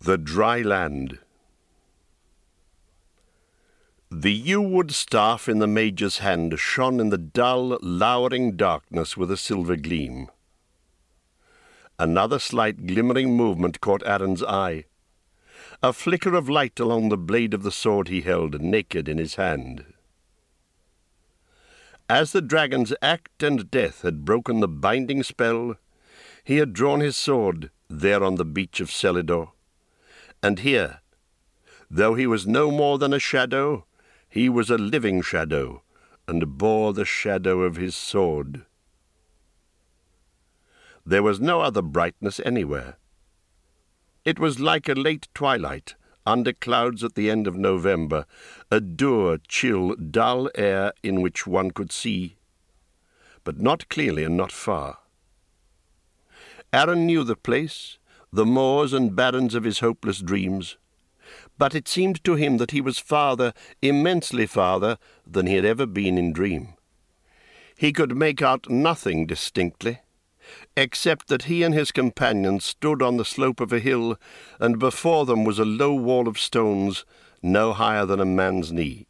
The Dry Land. The yew-wood staff in the Major's hand shone in the dull, lowering darkness with a silver gleam. Another slight glimmering movement caught Aaron's eye, a flicker of light along the blade of the sword he held naked in his hand. As the dragon's act and death had broken the binding spell, he had drawn his sword there on the beach of Celidor. And here, though he was no more than a shadow, he was a living shadow, and bore the shadow of his sword. There was no other brightness anywhere. It was like a late twilight, under clouds at the end of November, a dour, chill, dull air in which one could see, but not clearly and not far. Aaron knew the place, the moors and barrens of his hopeless dreams, but it seemed to him that he was farther, immensely farther, than he had ever been in dream. He could make out nothing distinctly, except that he and his companion stood on the slope of a hill, and before them was a low wall of stones, no higher than a man's knee.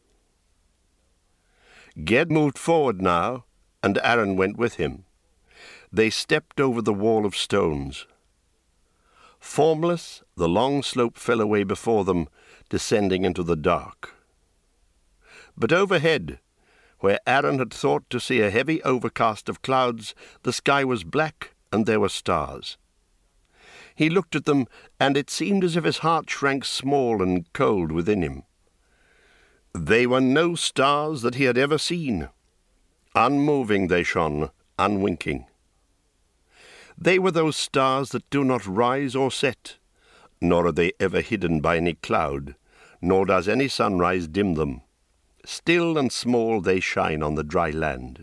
Ged moved forward now, and Aaron went with him. They stepped over the wall of stones. Formless, the long slope fell away before them, descending into the dark. But overhead, where Aaron had thought to see a heavy overcast of clouds, the sky was black, and there were stars. He looked at them, and it seemed as if his heart shrank small and cold within him. They were no stars that he had ever seen. Unmoving they shone, unwinking. They were those stars that do not rise or set, nor are they ever hidden by any cloud, nor does any sunrise dim them. Still and small they shine on the dry land.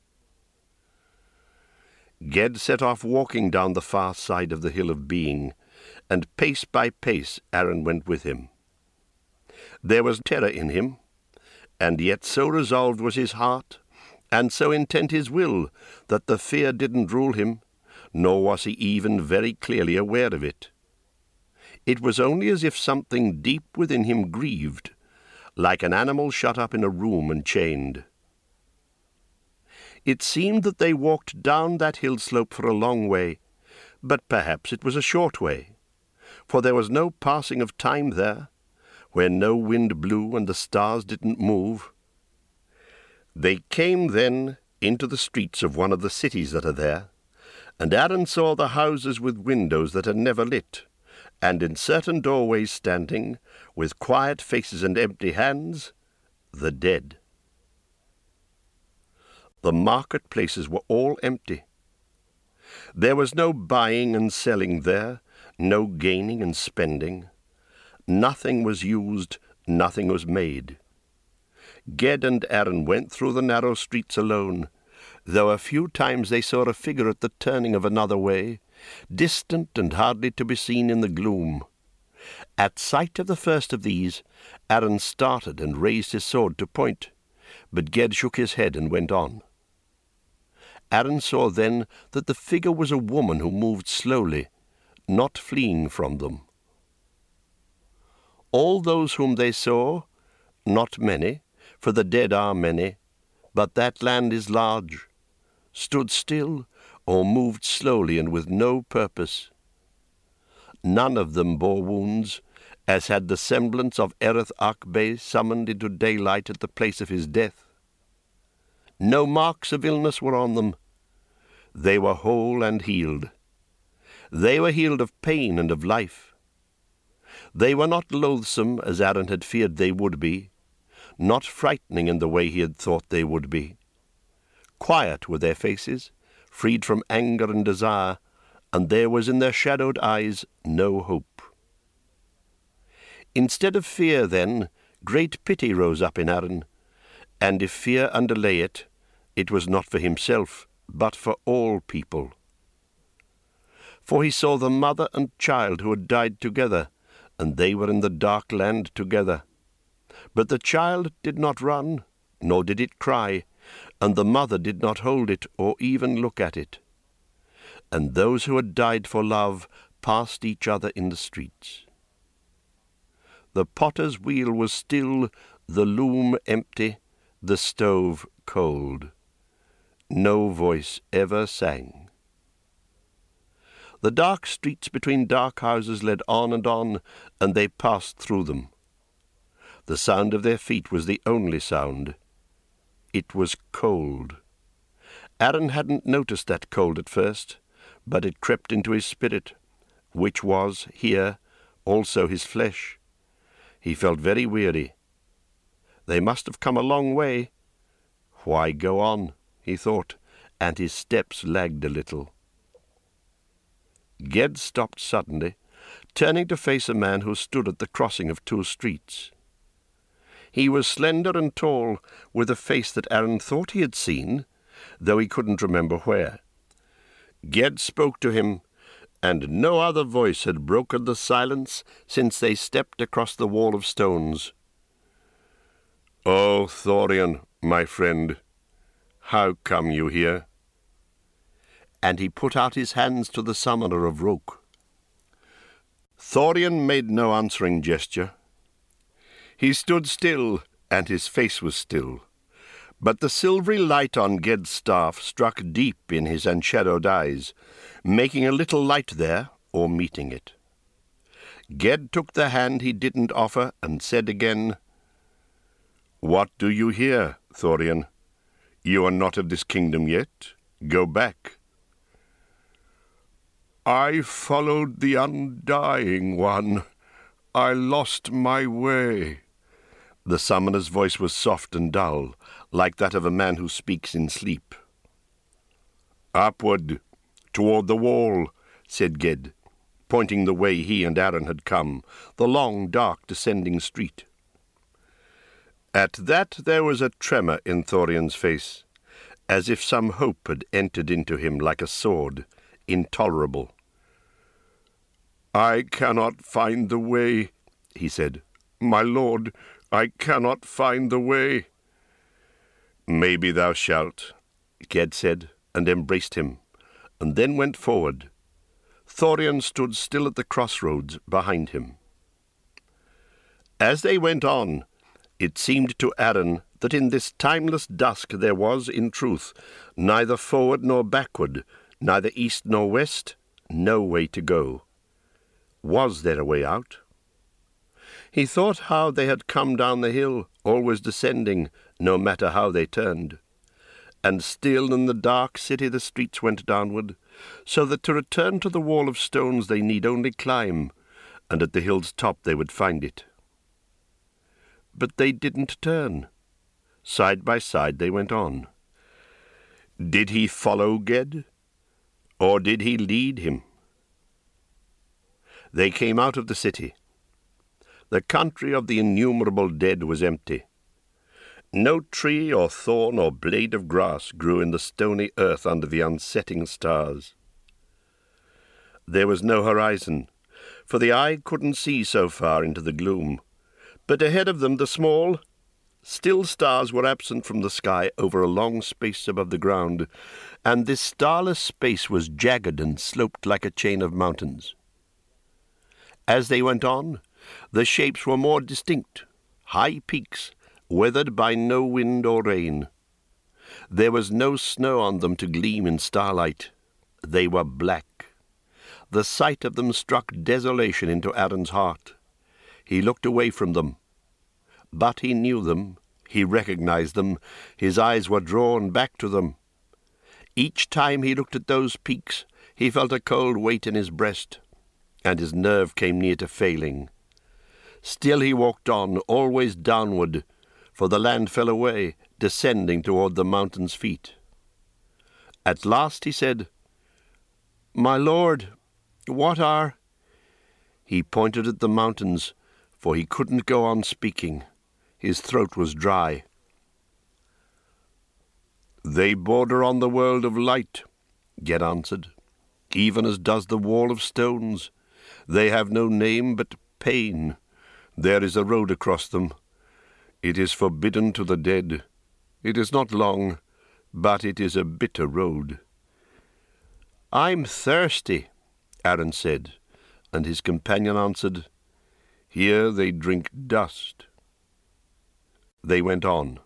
Ged set off walking down the far side of the hill of being, and pace by pace Aaron went with him. There was terror in him, and yet so resolved was his heart, and so intent his will, that the fear didn't rule him, nor was he even very clearly aware of it. It was only as if something deep within him grieved, like an animal shut up in a room and chained. It seemed that they walked down that hill slope for a long way, but perhaps it was a short way, for there was no passing of time there, where no wind blew and the stars didn't move. They came then into the streets of one of the cities that are there, and Aaron saw the houses with windows that are never lit, and in certain doorways standing, with quiet faces and empty hands, the dead. The marketplaces were all empty. There was no buying and selling there, no gaining and spending. Nothing was used, nothing was made. Ged and Aaron went through the narrow streets alone, though a few times they saw a figure at the turning of another way, distant and hardly to be seen in the gloom. At sight of the first of these, Aaron started and raised his sword to point, but Ged shook his head and went on. Aaron saw then that the figure was a woman who moved slowly, not fleeing from them. All those whom they saw, not many, for the dead are many, but that land is large, stood still or moved slowly and with no purpose. None of them bore wounds, as had the semblance of Ereth Akbe summoned into daylight at the place of his death. No marks of illness were on them. They were whole and healed. They were healed of pain and of life. They were not loathsome, as Aaron had feared they would be, not frightening in the way he had thought they would be. Quiet were their faces, freed from anger and desire, and there was in their shadowed eyes no hope. Instead of fear, then, great pity rose up in Aaron, and if fear underlay it, it was not for himself, but for all people. For he saw the mother and child who had died together, and they were in the dark land together. But the child did not run, nor did it cry, and the mother did not hold it or even look at it. And those who had died for love passed each other in the streets. The potter's wheel was still, the loom empty, the stove cold. No voice ever sang. The dark streets between dark houses led on, and they passed through them. The sound of their feet was the only sound. It was cold. Aaron hadn't noticed that cold at first, but it crept into his spirit, which was, here, also his flesh. He felt very weary. They must have come a long way. Why go on, he thought, and his steps lagged a little. Ged stopped suddenly, turning to face a man who stood at the crossing of two streets. He was slender and tall, with a face that Aaron thought he had seen, though he couldn't remember where. Ged spoke to him, and no other voice had broken the silence since they stepped across the wall of stones. "O Thorian, my friend, how come you here?" And he put out his hands to the summoner of Roke. Thorian made no answering gesture. He stood still, and his face was still, but the silvery light on Ged's staff struck deep in his enshadowed eyes, making a little light there, or meeting it. Ged took the hand he didn't offer, and said again, "What do you here, Thorian? You are not of this kingdom yet. Go back." "I followed the Undying One. I lost my way." The summoner's voice was soft and dull, like that of a man who speaks in sleep. "Upward, toward the wall," said Ged, pointing the way he and Aaron had come, the long, dark, descending street. At that there was a tremor in Thorian's face, as if some hope had entered into him like a sword, intolerable. "I cannot find the way," he said. "My lord, I cannot find the way." "Maybe thou shalt," Ged said, and embraced him, and then went forward. Thorian stood still at the crossroads behind him. As they went on, it seemed to Aaron that in this timeless dusk there was, in truth, neither forward nor backward, neither east nor west, no way to go. Was there a way out? He thought how they had come down the hill, always descending, no matter how they turned. And still in the dark city the streets went downward, so that to return to the wall of stones they need only climb, and at the hill's top they would find it. But they didn't turn. Side by side they went on. Did he follow Ged, or did he lead him? They came out of the city. The country of the innumerable dead was empty. No tree or thorn or blade of grass grew in the stony earth under the unsetting stars. There was no horizon, for the eye couldn't see so far into the gloom, but ahead of them the small, still stars were absent from the sky over a long space above the ground, and this starless space was jagged and sloped like a chain of mountains. As they went on, the shapes were more distinct, high peaks, weathered by no wind or rain. There was no snow on them to gleam in starlight. They were black. The sight of them struck desolation into Aaron's heart. He looked away from them. But he knew them. He recognized them. His eyes were drawn back to them. Each time he looked at those peaks, he felt a cold weight in his breast, and his nerve came near to failing. Still he walked on, always downward, for the land fell away, descending toward the mountain's feet. At last he said, "My lord, what are—" He pointed at the mountains, for he couldn't go on speaking. His throat was dry. "They border on the world of light," Ged answered, "even as does the wall of stones. They have no name but pain. There is a road across them. It is forbidden to the dead. It is not long, but it is a bitter road." "I'm thirsty," Aaron said, and his companion answered, Here they drink dust. They went on.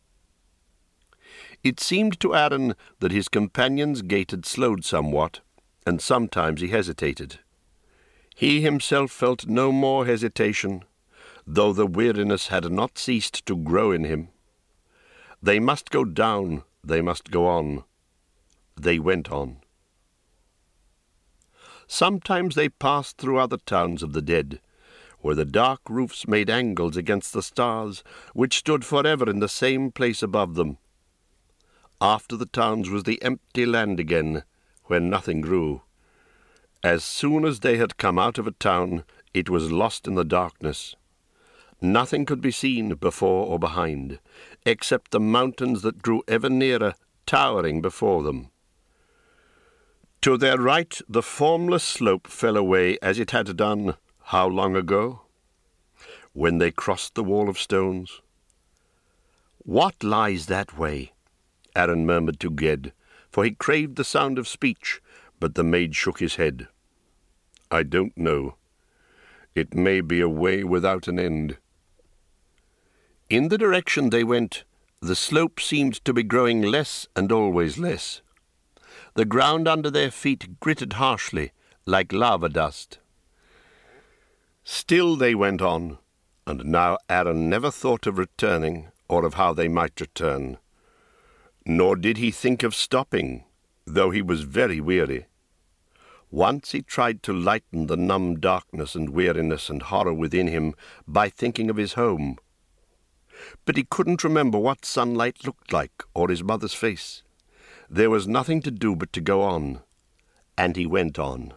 It seemed to Aaron that his companion's gait had slowed somewhat, and sometimes he hesitated. He himself felt no more hesitation, though the weariness had not ceased to grow in him. They must go down, they must go on. They went on. Sometimes they passed through other towns of the dead, where the dark roofs made angles against the stars, which stood forever in the same place above them. After the towns was the empty land again, where nothing grew. As soon as they had come out of a town, it was lost in the darkness. Nothing could be seen before or behind, except the mountains that grew ever nearer, towering before them. To their right the formless slope fell away as it had done how long ago? When they crossed the wall of stones. "What lies that way?" Aaron murmured to Ged, for he craved the sound of speech, but the maid shook his head. "I don't know. It may be a way without an end." In the direction they went, the slope seemed to be growing less and always less. The ground under their feet gritted harshly, like lava dust. Still they went on, and now Aaron never thought of returning or of how they might return. Nor did he think of stopping, though he was very weary. Once he tried to lighten the numb darkness and weariness and horror within him by thinking of his home. But he couldn't remember what sunlight looked like or his mother's face. There was nothing to do but to go on, and he went on.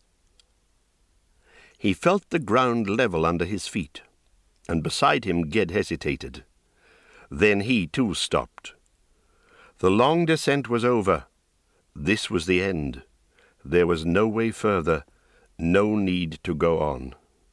He felt the ground level under his feet, and beside him Ged hesitated. Then he too stopped. The long descent was over. This was the end. There was no way further, no need to go on.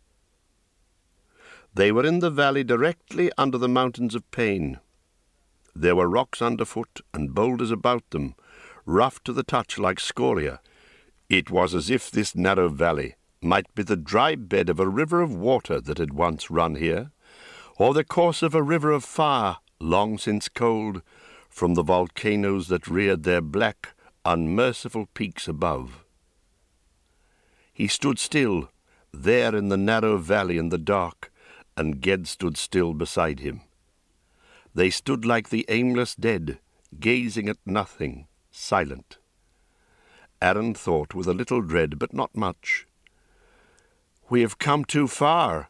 They were in the valley directly under the mountains of Pain. There were rocks underfoot and boulders about them, rough to the touch like scoria. It was as if this narrow valley might be the dry bed of a river of water that had once run here, or the course of a river of fire, long since cold, from the volcanoes that reared their black, unmerciful peaks above. He stood still, there in the narrow valley in the dark, and Ged stood still beside him. They stood like the aimless dead, gazing at nothing, silent. Aaron thought with a little dread, but not much. "We have come too far."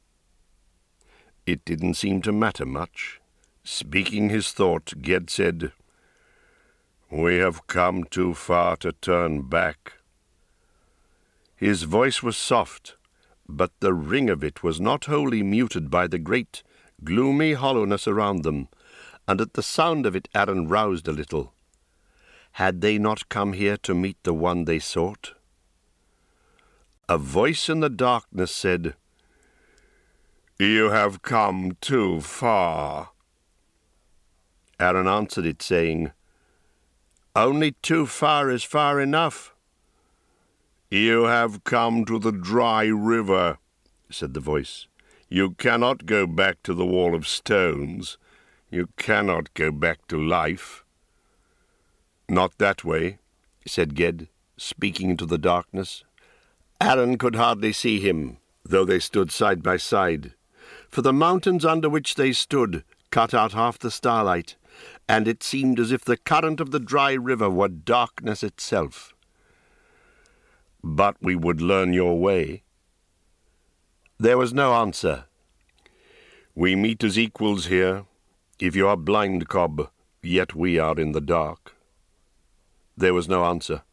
It didn't seem to matter much. Speaking his thought, Ged said, "We have come too far to turn back." His voice was soft, but the ring of it was not wholly muted by the great, gloomy hollowness around them, and at the sound of it Aaron roused a little. Had they not come here to meet the one they sought? A voice in the darkness said, "You have come too far." Aaron answered it, saying, "Only too far is far enough." "You have come to the dry river," said the voice. "You cannot go back to the wall of stones. You cannot go back to life." "Not that way," said Ged, speaking into the darkness. Aaron could hardly see him, though they stood side by side, for the mountains under which they stood cut out half the starlight, and it seemed as if the current of the dry river were darkness itself. "But we would learn your way." There was no answer. "We meet as equals here. If you are blind, Cobb, yet we are in the dark." There was no answer.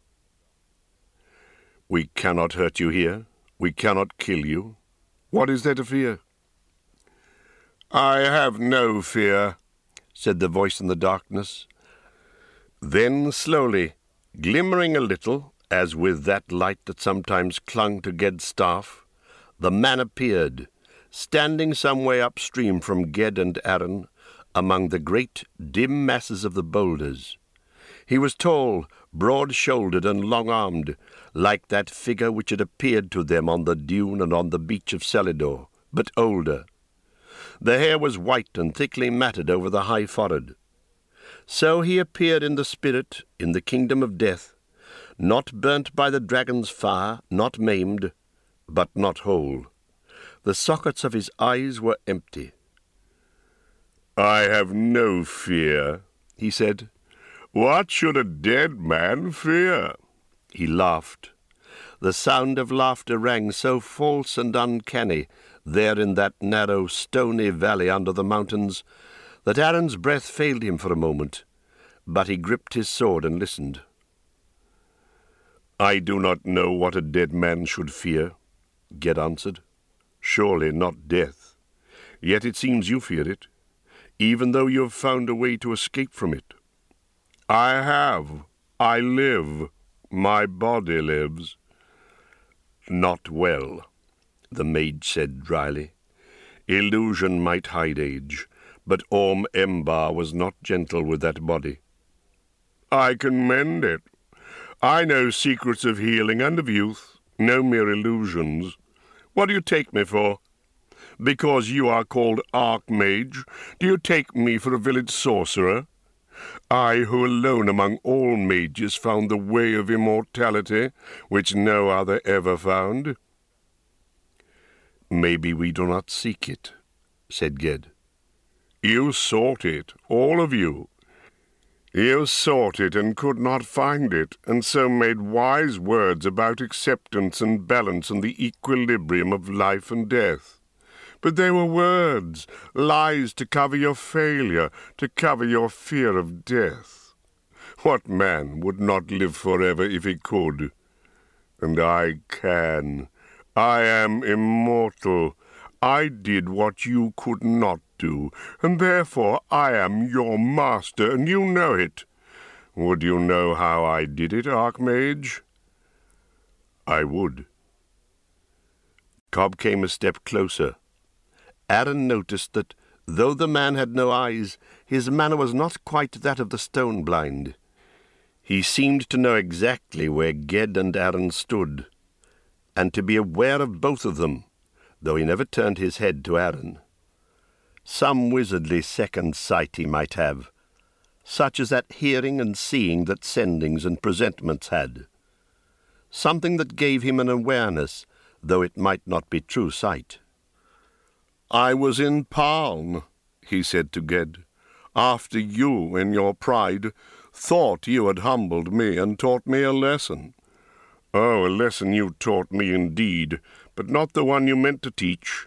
"We cannot hurt you here. We cannot kill you. What is there to fear?" "I have no fear," said the voice in the darkness. Then slowly, glimmering a little, as with that light that sometimes clung to Ged's staff, the man appeared, standing some way upstream from Ged and Aaron, among the great dim masses of the boulders. He was tall, broad-shouldered and long-armed, like that figure which had appeared to them on the dune and on the beach of Celidor, but older. The hair was white and thickly matted over the high forehead. So he appeared in the spirit, in the kingdom of death, not burnt by the dragon's fire, not maimed, but not whole. The sockets of his eyes were empty. "I have no fear," he said. "What should a dead man fear?" He laughed. The sound of laughter rang so false and uncanny there in that narrow, stony valley under the mountains that Aaron's breath failed him for a moment, but he gripped his sword and listened. "I do not know what a dead man should fear," Ged answered. "Surely not death. Yet it seems you fear it, even though you have found a way to escape from it." "I have. I live. My body lives." "Not well," the mage said dryly. "Illusion might hide age, but Orm Embar was not gentle with that body." "I can mend it. I know secrets of healing and of youth, no mere illusions. What do you take me for? Because you are called Archmage, do you take me for a village sorcerer? I, who alone among all mages found the way of immortality, which no other ever found." "Maybe we do not seek it," said Ged. "You sought it, all of you. You sought it and could not find it, and so made wise words about acceptance and balance and the equilibrium of life and death. But they were words, lies to cover your failure, to cover your fear of death. What man would not live forever if he could? And I can. I am immortal. I did what you could not do, and therefore I am your master, and you know it. Would you know how I did it, Archmage?" "I would." Cobb came a step closer. Aaron noticed that, though the man had no eyes, his manner was not quite that of the stone blind. He seemed to know exactly where Ged and Aaron stood, and to be aware of both of them, though he never turned his head to Aaron. Some wizardly second sight he might have, such as that hearing and seeing that sendings and presentments had. Something that gave him an awareness, though it might not be true sight. "I was in Paln," he said to Ged, "after you, in your pride, thought you had humbled me and taught me a lesson. Oh, a lesson you taught me indeed, but not the one you meant to teach.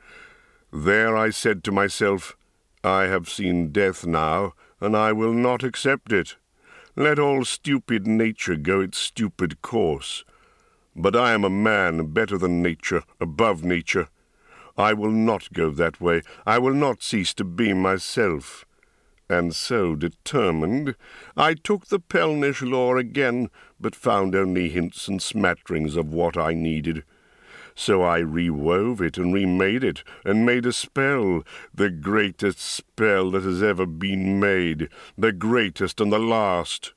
There I said to myself, I have seen death now, and I will not accept it. Let all stupid nature go its stupid course. But I am a man better than nature, above nature. I will not go that way. I will not cease to be myself. And so determined, I took the Pelnish lore again, but found only hints and smatterings of what I needed. So I rewove it and remade it, and made a spell, the greatest spell that has ever been made, the greatest and the last.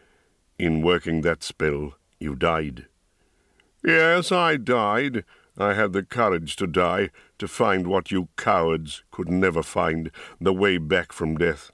In working that spell, you died." "Yes, I died. I had the courage to die, to find what you cowards could never find, the way back from death.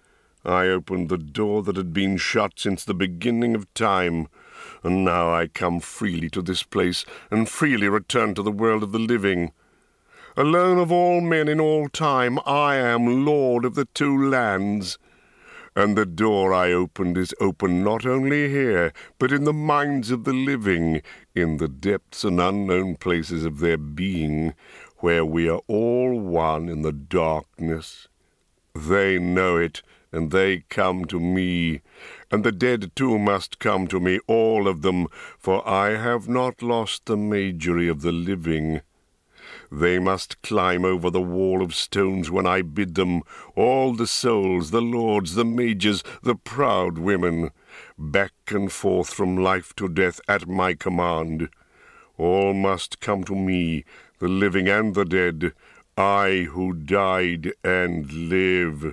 I opened the door that had been shut since the beginning of time, and now I come freely to this place, and freely return to the world of the living. Alone of all men in all time, I am lord of the two lands. And the door I opened is open not only here, but in the minds of the living, in the depths and unknown places of their being, where we are all one in the darkness. They know it, and they come to me, and the dead too must come to me, all of them, for I have not lost the magery of the living. They must climb over the wall of stones when I bid them, all the souls, the lords, the mages, the proud women, back and forth from life to death at my command. All must come to me, the living and the dead, I who died and live."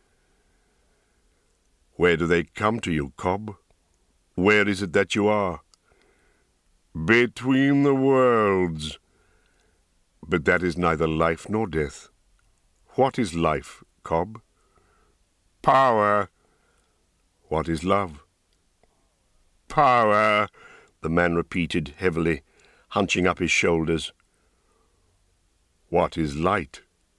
"Where do they come to you, Cobb? Where is it that you are?" "Between the worlds." But that is neither life nor death. What is life, Cobb? Power. What is love? Power, the man repeated heavily, hunching up his shoulders. What is light?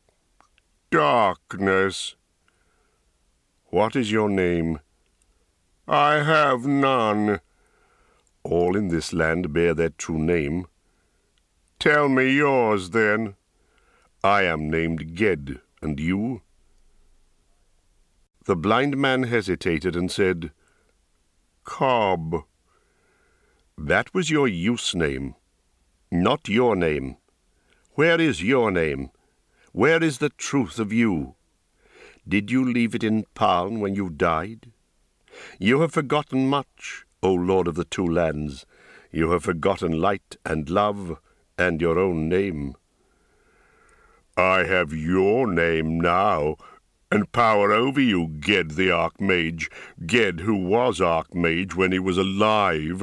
Darkness. What is your name? I have none. All in this land bear their true name. Tell me yours, then. I am named Ged, and you? The blind man hesitated and said, Cobb. That was your use name, not your name. Where is your name? Where is the truth of you? Did you leave it in Paln when you died? You have forgotten much, O Lord of the Two Lands. You have forgotten light and love and your own name. I have your name now, and power over you, Ged the Archmage, Ged who was Archmage when he was alive.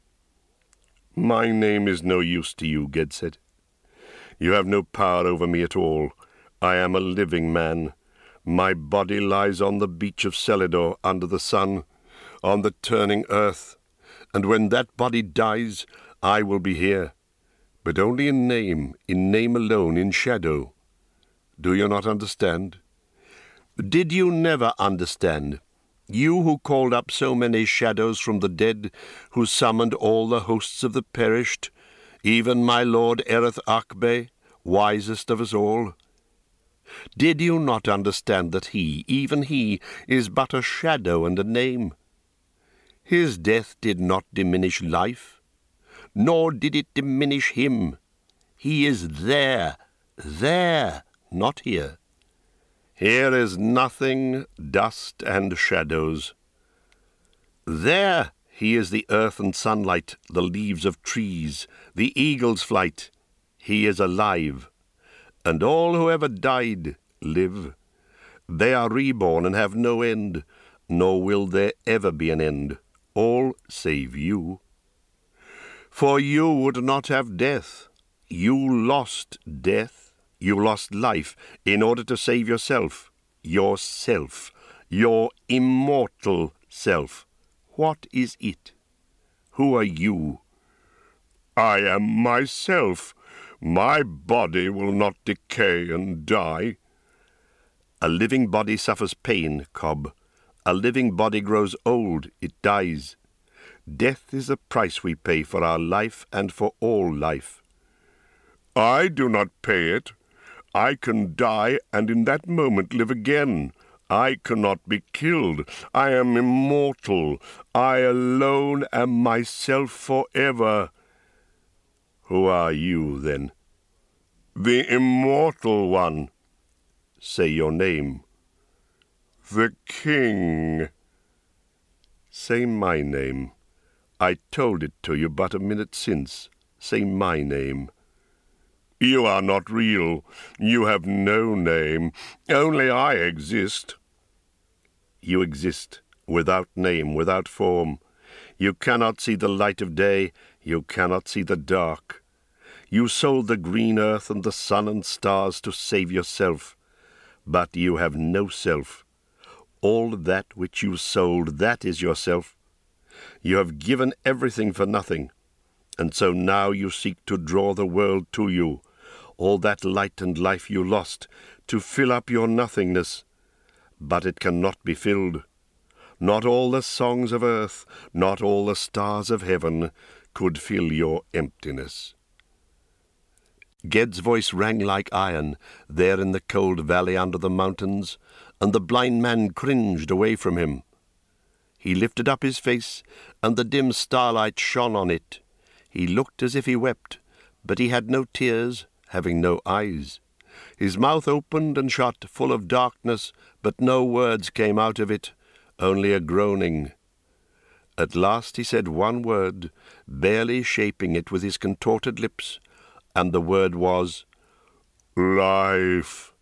My name is no use to you, Ged said. You have no power over me at all. I am a living man. My body lies on the beach of Celidor under the sun, on the turning earth, and when that body dies, I will be here, but only in name alone, in shadow. Do you not understand? Did you never understand? You who called up so many shadows from the dead, who summoned all the hosts of the perished, even my lord Ereth Akbe, wisest of us all? Did you not understand that he, even he, is but a shadow and a name? His death did not diminish life, nor did it diminish him. He is there, not here. Here is nothing, dust and shadows. There he is the earth and sunlight, the leaves of trees, the eagle's flight. He is alive, and all who ever died live. They are reborn and have no end, nor will there ever be an end, all save you. For you would not have death. You lost death. You lost life in order to save yourself, your immortal self. What is it? Who are you? I am myself. My body will not decay and die. A living body suffers pain, Cobb. A living body grows old, it dies. Death is the price we pay for our life and for all life. I do not pay it. I can die and in that moment live again. I cannot be killed. I am immortal. I alone am myself forever. Who are you, then? The immortal one. Say your name. The king. Say my name. I told it to you but a minute since. Say my name. You are not real. You have no name. Only I exist. You exist, without name, without form. You cannot see the light of day. You cannot see the dark. You sold the green earth and the sun and stars to save yourself. But you have no self. All that which you sold, that is yourself. You have given everything for nothing, and so now you seek to draw the world to you, all that light and life you lost, to fill up your nothingness. But it cannot be filled. Not all the songs of earth, not all the stars of heaven could fill your emptiness. Ged's voice rang like iron, there in the cold valley under the mountains, and the blind man cringed away from him. He lifted up his face, and the dim starlight shone on it. He looked as if he wept, but he had no tears, having no eyes. His mouth opened and shut, full of darkness, but no words came out of it, only a groaning. At last he said one word, barely shaping it with his contorted lips, and the word was, life.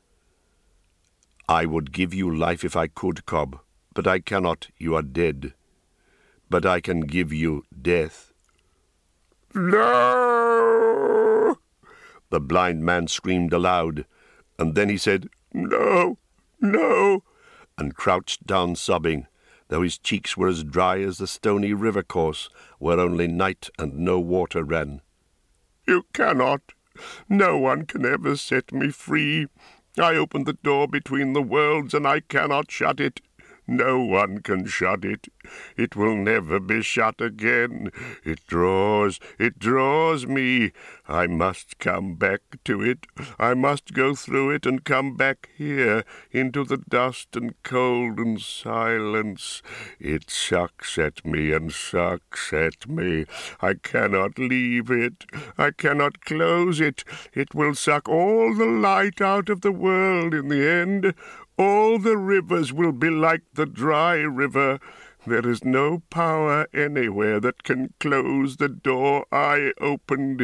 I would give you life if I could, Cobb, but I cannot. You are dead. But I can give you death. No! The blind man screamed aloud, and then he said, "No, no," and crouched down sobbing, though his cheeks were as dry as the stony river course where only night and no water ran. "You cannot. No one can ever set me free. I opened the door between the worlds, and I cannot shut it. No one can shut it. It will never be shut again. It draws me. I must come back to it. I must go through it and come back here, into the dust and cold and silence. It sucks at me and sucks at me. I cannot leave it. I cannot close it. It will suck all the light out of the world in the end. All the rivers will be like the dry river. There is no power anywhere that can close the door I opened."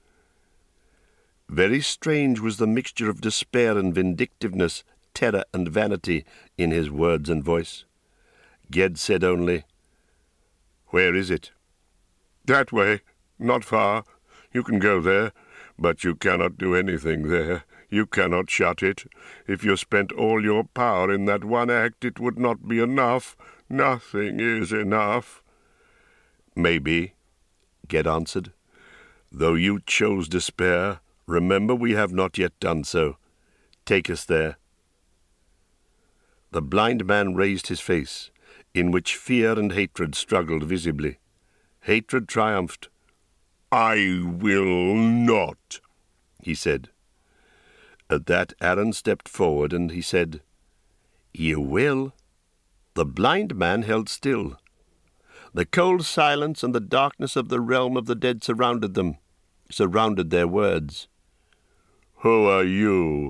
Very strange was the mixture of despair and vindictiveness, terror and vanity in his words and voice. Ged said only, "Where is it?" "That way, not far. You can go there, but you cannot do anything there. You cannot shut it. If you spent all your power in that one act, it would not be enough. Nothing is enough." "Maybe," Ged answered. "Though you chose despair, remember we have not yet done so. Take us there." The blind man raised his face, in which fear and hatred struggled visibly. Hatred triumphed. "I will not," he said. At that Aaron stepped forward, and he said, "You will." The blind man held still. The cold silence and the darkness of the realm of the dead surrounded them, surrounded their words. "Who are you?"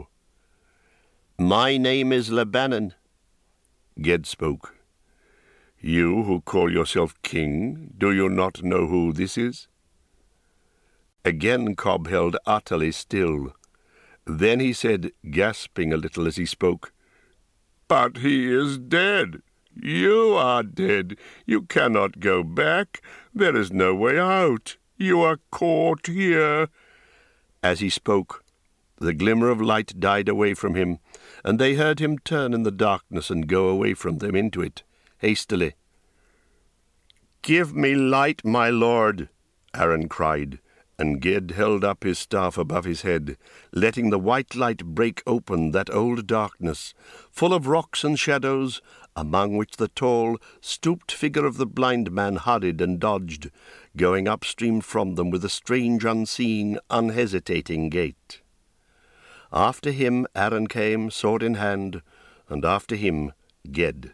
"My name is Lebanon." Ged spoke. "You who call yourself king, do you not know who this is?" Again Cobb held utterly still. Then he said, gasping a little as he spoke, "But he is dead. You are dead. You cannot go back. There is no way out. You are caught here." As he spoke, the glimmer of light died away from him, and they heard him turn in the darkness and go away from them into it, hastily. "Give me light, my lord," Aaron cried, and Ged held up his staff above his head, letting the white light break open that old darkness, full of rocks and shadows, among which the tall, stooped figure of the blind man hurried and dodged, going upstream from them with a strange, unseeing, unhesitating gait. After him Aaron came, sword in hand, and after him Ged.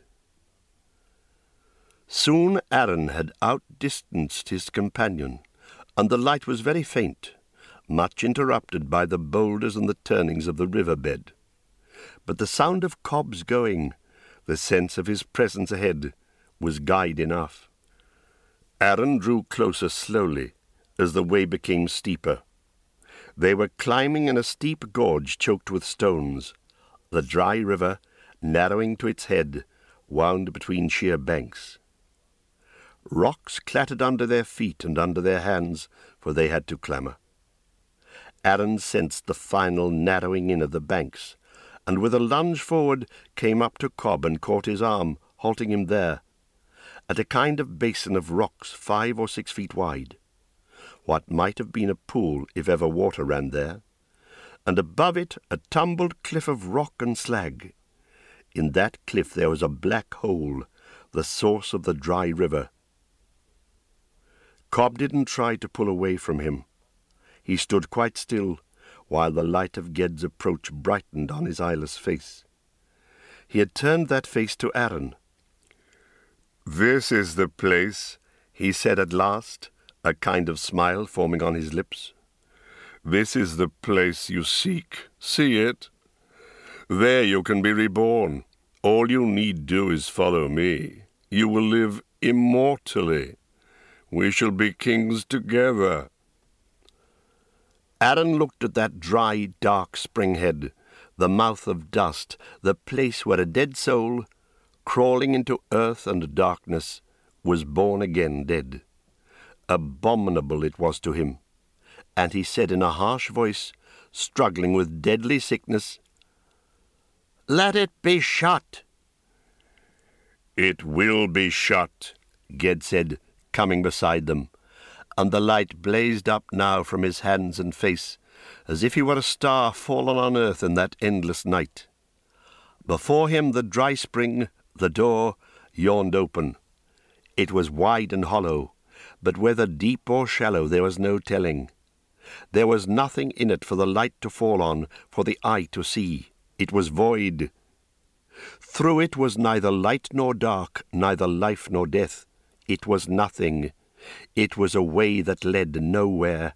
Soon Aaron had outdistanced his companion, and the light was very faint, much interrupted by the boulders and the turnings of the river-bed. But the sound of Cobb's going, the sense of his presence ahead, was guide enough. Aaron drew closer slowly, as the way became steeper. They were climbing in a steep gorge choked with stones. The dry river, narrowing to its head, wound between sheer banks. Rocks clattered under their feet and under their hands, for they had to clamber. Aaron sensed the final narrowing in of the banks, and with a lunge forward came up to Cobb and caught his arm, halting him there, at a kind of basin of rocks 5 or 6 feet wide, what might have been a pool if ever water ran there, and above it a tumbled cliff of rock and slag. In that cliff there was a black hole, the source of the dry river. Cobb didn't try to pull away from him. He stood quite still, while the light of Ged's approach brightened on his eyeless face. He had turned that face to Aaron. "This is the place," he said at last, a kind of smile forming on his lips. "This is the place you seek. See it? There you can be reborn. All you need do is follow me. You will live immortally. We shall be kings together." Aaron looked at that dry, dark spring head, the mouth of dust, the place where a dead soul, crawling into earth and darkness, was born again dead. Abominable it was to him, and he said in a harsh voice, struggling with deadly sickness. "Let it be shut." "It will be shut," Ged said, coming beside them, and the light blazed up now from his hands and face, as if he were a star fallen on earth in that endless night. Before him the dry spring, the door, yawned open. It was wide and hollow, but whether deep or shallow there was no telling. There was nothing in it for the light to fall on, for the eye to see. It was void. Through it was neither light nor dark, neither life nor death. It was nothing. It was a way that led nowhere.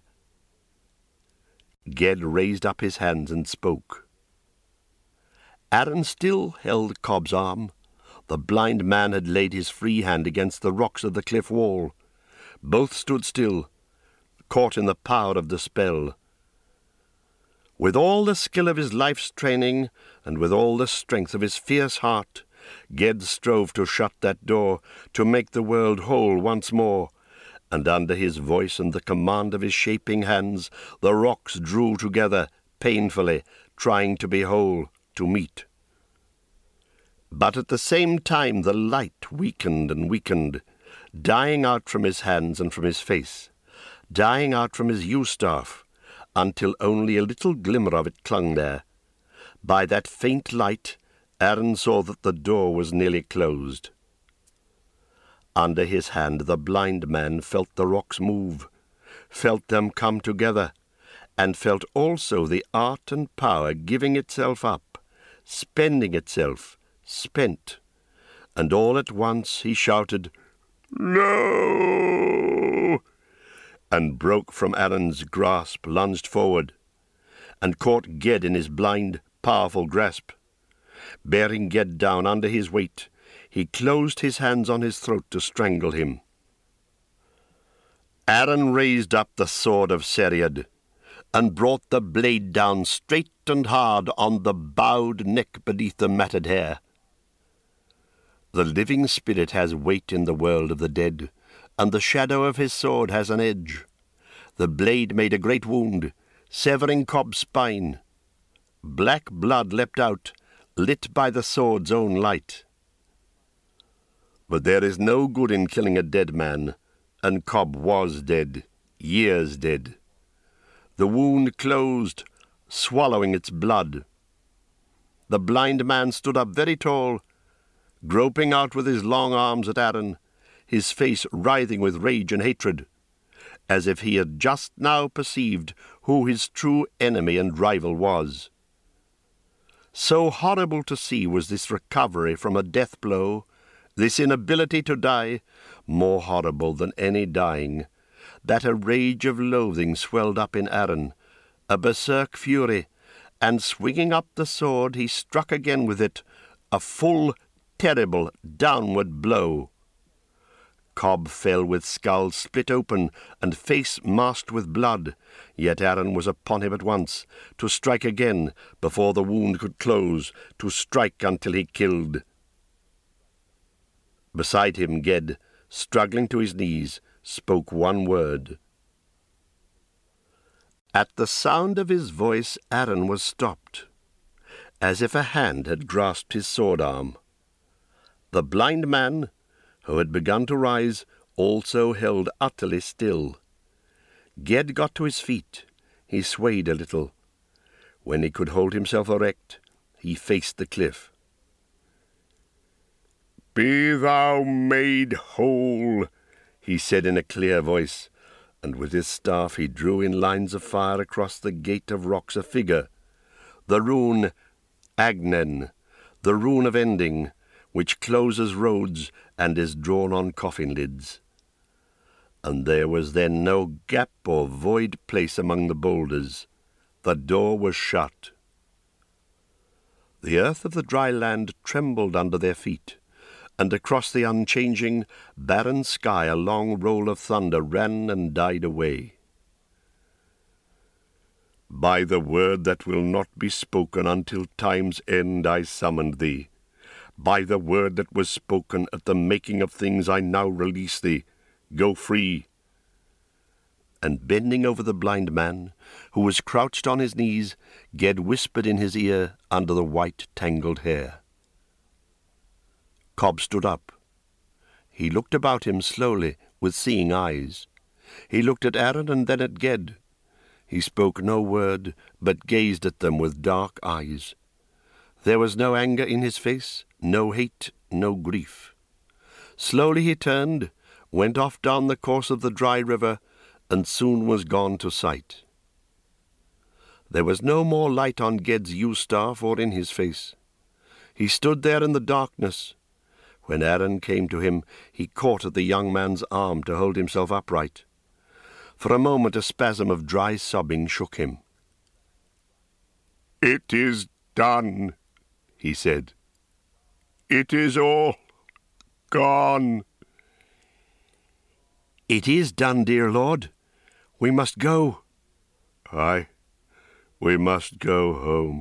Ged raised up his hands and spoke. Aaron still held Cobb's arm. The blind man had laid his free hand against the rocks of the cliff wall. Both stood still, caught in the power of the spell. With all the skill of his life's training, and with all the strength of his fierce heart, Ged strove to shut that door, to make the world whole once more, and under his voice and the command of his shaping hands, the rocks drew together, painfully, trying to be whole, to meet. But at the same time the light weakened and weakened, dying out from his hands and from his face, dying out from his yew-staff, until only a little glimmer of it clung there. By that faint light, Aaron saw that the door was nearly closed. Under his hand the blind man felt the rocks move, felt them come together, and felt also the art and power giving itself up, spending itself, spent. And all at once he shouted, "No!" and broke from Aaron's grasp, lunged forward, and caught Ged in his blind, powerful grasp. Bearing Ged down under his weight, he closed his hands on his throat to strangle him. Aaron raised up the sword of Seriad, and brought the blade down straight and hard on the bowed neck beneath the matted hair. The living spirit has weight in the world of the dead, and the shadow of his sword has an edge. The blade made a great wound, severing Cobb's spine. Black blood leapt out, lit by the sword's own light. But there is no good in killing a dead man, and Cobb was dead, years dead. The wound closed, swallowing its blood. The blind man stood up very tall, groping out with his long arms at Aaron, his face writhing with rage and hatred, as if he had just now perceived who his true enemy and rival was. So horrible to see was this recovery from a death blow, this inability to die, more horrible than any dying, that a rage of loathing swelled up in Aaron, a berserk fury, and swinging up the sword he struck again with it, a full, terrible, downward blow. Cobb fell with skull split open and face masked with blood, yet Aaron was upon him at once, to strike again before the wound could close, to strike until he killed. Beside him Ged, struggling to his knees, spoke one word. At the sound of his voice Aaron was stopped, as if a hand had grasped his sword-arm. The blind man, who had begun to rise, also held utterly still. Ged got to his feet. He swayed a little. When he could hold himself erect, he faced the cliff. "Be thou made whole," he said in a clear voice, and with his staff he drew in lines of fire across the gate of rocks a figure, the rune Agnen, the rune of ending, which closes roads and is drawn on coffin lids. And there was then no gap or void place among the boulders. The door was shut. The earth of the dry land trembled under their feet, and across the unchanging, barren sky a long roll of thunder ran and died away. "By the word that will not be spoken until time's end I summoned thee. By the word that was spoken at the making of things I now release thee. Go free." and bending over the blind man, who was crouched on his knees, Ged whispered in his ear under the white tangled hair. Cobb stood up. He looked about him slowly with seeing eyes. He looked at Aaron and then at Ged. He spoke no word, but gazed at them with dark eyes. There was no anger in his face, no hate, no grief. Slowly he turned, went off down the course of the dry river, and soon was gone to sight. There was no more light on Ged's yew-staff or in his face. He stood there in the darkness. When Aaron came to him, he caught at the young man's arm to hold himself upright. For a moment a spasm of dry sobbing shook him. "It is done," he said. "It is all gone." "It is done, dear Lord. We must go." "Aye, we must go home."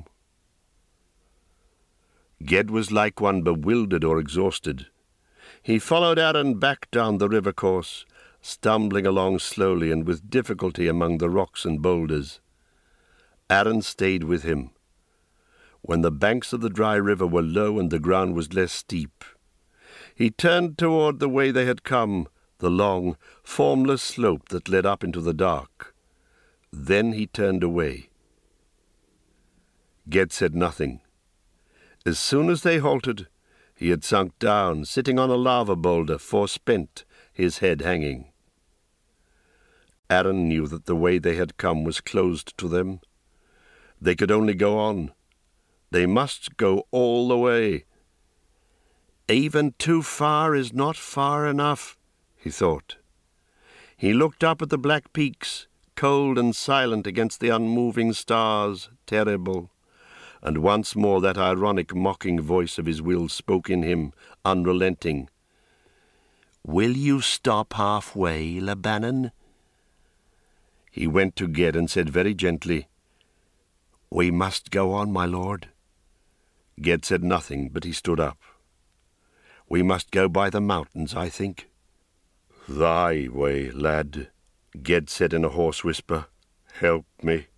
Ged was like one bewildered or exhausted. He followed Aaron back down the river course, stumbling along slowly and with difficulty among the rocks and boulders. Aaron stayed with him. When the banks of the dry river were low and the ground was less steep, he turned toward the way they had come, the long, formless slope that led up into the dark. Then he turned away. Ged said nothing. As soon as they halted, he had sunk down, sitting on a lava boulder, forespent, his head hanging. Aaron knew that the way they had come was closed to them. They could only go on. They must go all the way. Even too far is not far enough, he thought. He looked up at the black peaks, cold and silent against the unmoving stars, terrible, and once more that ironic mocking voice of his will spoke in him, unrelenting. "Will you stop halfway, Labanan?" He went to Ged and said very gently, "We must go on, my lord." Ged said nothing, but he stood up. "We must go by the mountains, I think." "Thy way, lad," Ged said in a hoarse whisper. "Help me."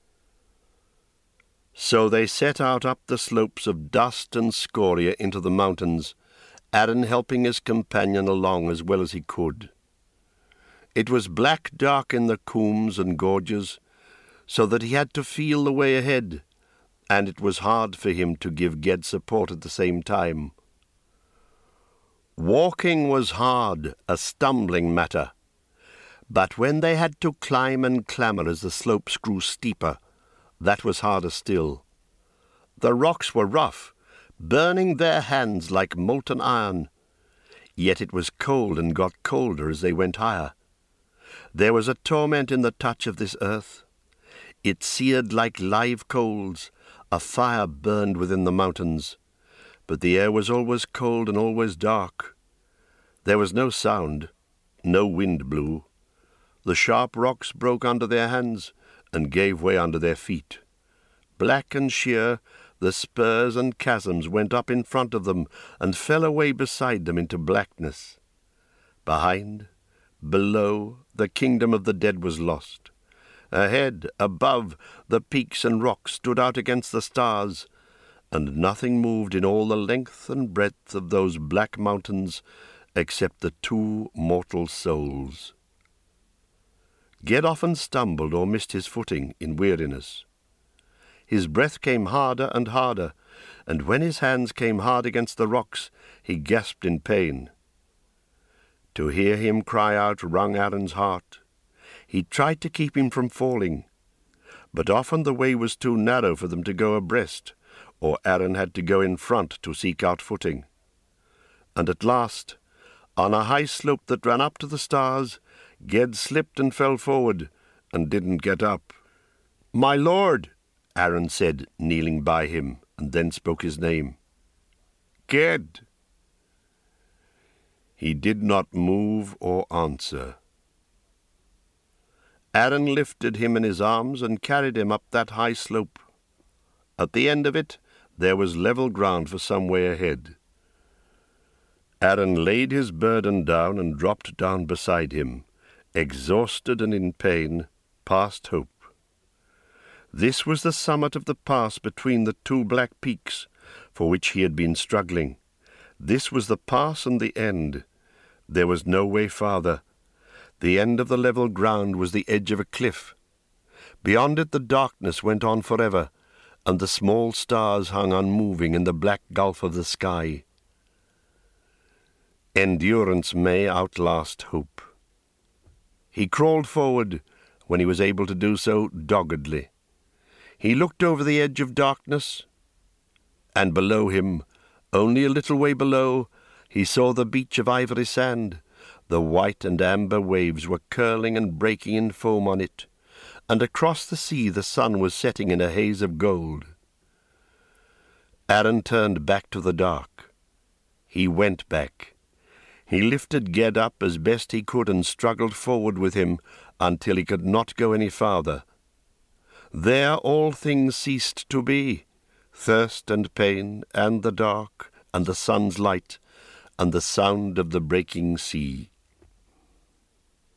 So they set out up the slopes of dust and scoria into the mountains, Aaron helping his companion along as well as he could. It was black dark in the coombes and gorges, so that he had to feel the way ahead, and it was hard for him to give Ged support at the same time. Walking was hard, a stumbling matter, but when they had to climb and clamber as the slopes grew steeper, that was harder still. The rocks were rough, burning their hands like molten iron, yet it was cold and got colder as they went higher. There was a torment in the touch of this earth. It seared like live coals, a fire burned within the mountains, but the air was always cold and always dark. There was no sound, no wind blew. The sharp rocks broke under their hands and gave way under their feet. Black and sheer, the spurs and chasms went up in front of them and fell away beside them into blackness. Behind, below, the kingdom of the dead was lost. Ahead, above, the peaks and rocks stood out against the stars, and nothing moved in all the length and breadth of those black mountains except the two mortal souls. Ged often stumbled or missed his footing in weariness. His breath came harder and harder, and when his hands came hard against the rocks, he gasped in pain. To hear him cry out wrung Aaron's heart. He tried to keep him from falling, but often the way was too narrow for them to go abreast, or Aaron had to go in front to seek out footing. And at last, on a high slope that ran up to the stars, Ged slipped and fell forward, and didn't get up. "My lord," Aaron said, kneeling by him, and then spoke his name. "Ged." He did not move or answer. Aaron lifted him in his arms and carried him up that high slope. At the end of it, there was level ground for some way ahead. Aaron laid his burden down and dropped down beside him, exhausted and in pain, past hope. This was the summit of the pass between the two black peaks for which he had been struggling. This was the pass and the end. There was no way farther. The end of the level ground was the edge of a cliff. Beyond it the darkness went on forever, and the small stars hung unmoving in the black gulf of the sky. Endurance may outlast hope. He crawled forward, when he was able to do so, doggedly. He looked over the edge of darkness, and below him, only a little way below, he saw the beach of ivory sand. The white and amber waves were curling and breaking in foam on it, and across the sea the sun was setting in a haze of gold. Aaron turned back to the dark. He went back. He lifted Ged up as best he could and struggled forward with him until he could not go any farther. There all things ceased to be, thirst and pain, and the dark, and the sun's light, and the sound of the breaking sea.